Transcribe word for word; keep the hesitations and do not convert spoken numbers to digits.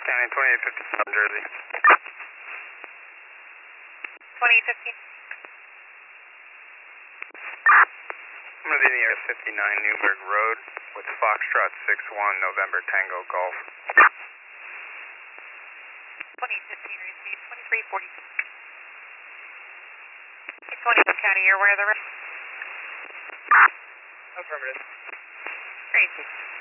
County twenty-eight fifty-seven, Jersey. twenty-eight fifteen. I'm going to be in the air fifty-nine Newburgh Road with Foxtrot six one, November Tango Golf. twenty-eight fifteen, receive twenty-three forty. twenty-one County, you're aware of the rest? Affirmative. Great.